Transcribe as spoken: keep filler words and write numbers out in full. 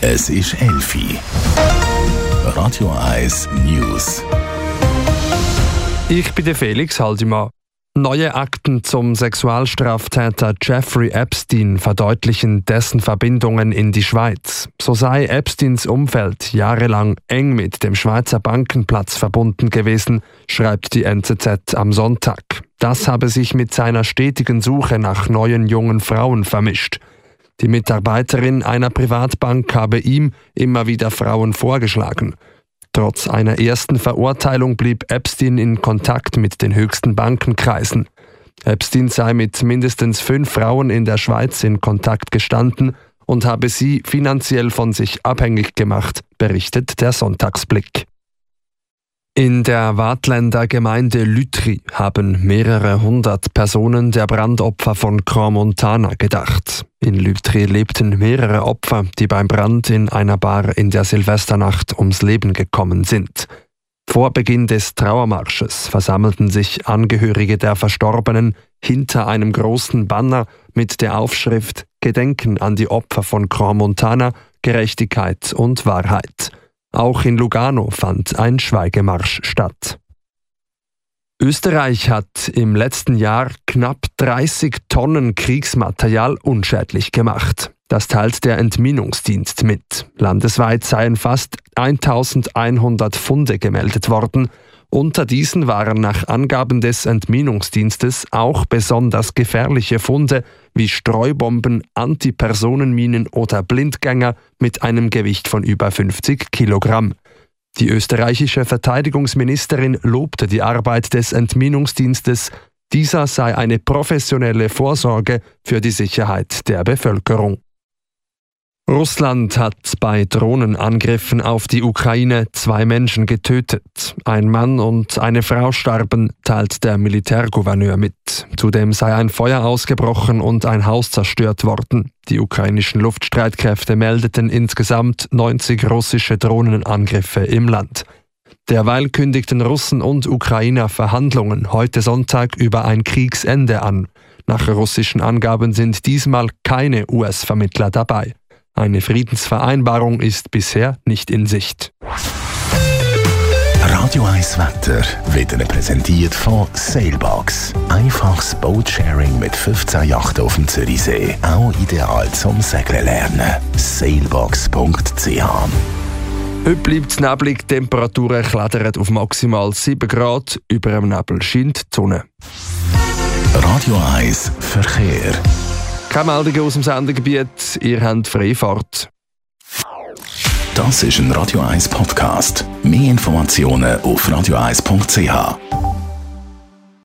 Es ist elf Uhr. Radio eins News. Ich bin der Felix Haldimann. Neue Akten zum Sexualstraftäter Jeffrey Epstein verdeutlichen dessen Verbindungen in die Schweiz. So sei Epsteins Umfeld jahrelang eng mit dem Schweizer Bankenplatz verbunden gewesen, schreibt die N Z Z am Sonntag. Das habe sich mit seiner stetigen Suche nach neuen jungen Frauen vermischt. Die Mitarbeiterin einer Privatbank habe ihm immer wieder Frauen vorgeschlagen. Trotz einer ersten Verurteilung blieb Epstein in Kontakt mit den höchsten Bankenkreisen. Epstein sei mit mindestens fünf Frauen in der Schweiz in Kontakt gestanden und habe sie finanziell von sich abhängig gemacht, berichtet der Sonntagsblick. In der Waadtländer Gemeinde Lütry haben mehrere hundert Personen der Brandopfer von Crans-Montana gedacht. In Lütry lebten mehrere Opfer, die beim Brand in einer Bar in der Silvesternacht ums Leben gekommen sind. Vor Beginn des Trauermarsches versammelten sich Angehörige der Verstorbenen hinter einem großen Banner mit der Aufschrift »Gedenken an die Opfer von Crans-Montana, Gerechtigkeit und Wahrheit«. Auch in Lugano fand ein Schweigemarsch statt. Österreich hat im letzten Jahr knapp dreißig Tonnen Kriegsmaterial unschädlich gemacht. Das teilt der Entminungsdienst mit. Landesweit seien fast eintausendeinhundert Funde gemeldet worden. Unter diesen waren nach Angaben des Entminungsdienstes auch besonders gefährliche Funde wie Streubomben, Antipersonenminen oder Blindgänger mit einem Gewicht von über fünfzig Kilogramm. Die österreichische Verteidigungsministerin lobte die Arbeit des Entminungsdienstes. Dieser sei eine professionelle Vorsorge für die Sicherheit der Bevölkerung. Russland hat bei Drohnenangriffen auf die Ukraine zwei Menschen getötet. Ein Mann und eine Frau starben, teilt der Militärgouverneur mit. Zudem sei ein Feuer ausgebrochen und ein Haus zerstört worden. Die ukrainischen Luftstreitkräfte meldeten insgesamt neunzig russische Drohnenangriffe im Land. Derweil kündigten Russen und Ukrainer Verhandlungen heute Sonntag über ein Kriegsende an. Nach russischen Angaben sind diesmal keine U S-Vermittler dabei. Eine Friedensvereinbarung ist bisher nicht in Sicht. Radio eins Wetter wird Ihnen präsentiert von Sailbox. Einfaches Boatsharing mit fünfzehn Yachten auf dem Zürichsee. Auch ideal zum Segeln lernen. sailbox punkt c h. Heute bleibt es neblig, die Temperaturen klettern auf maximal sieben Grad. Über dem Nebel scheint die Sonne. Radio eins Verkehr. Keine Meldungen aus dem Sendegebiet, ihr habt Freifahrt. Das ist ein Radio eins Podcast. Mehr Informationen auf radio eins punkt c h.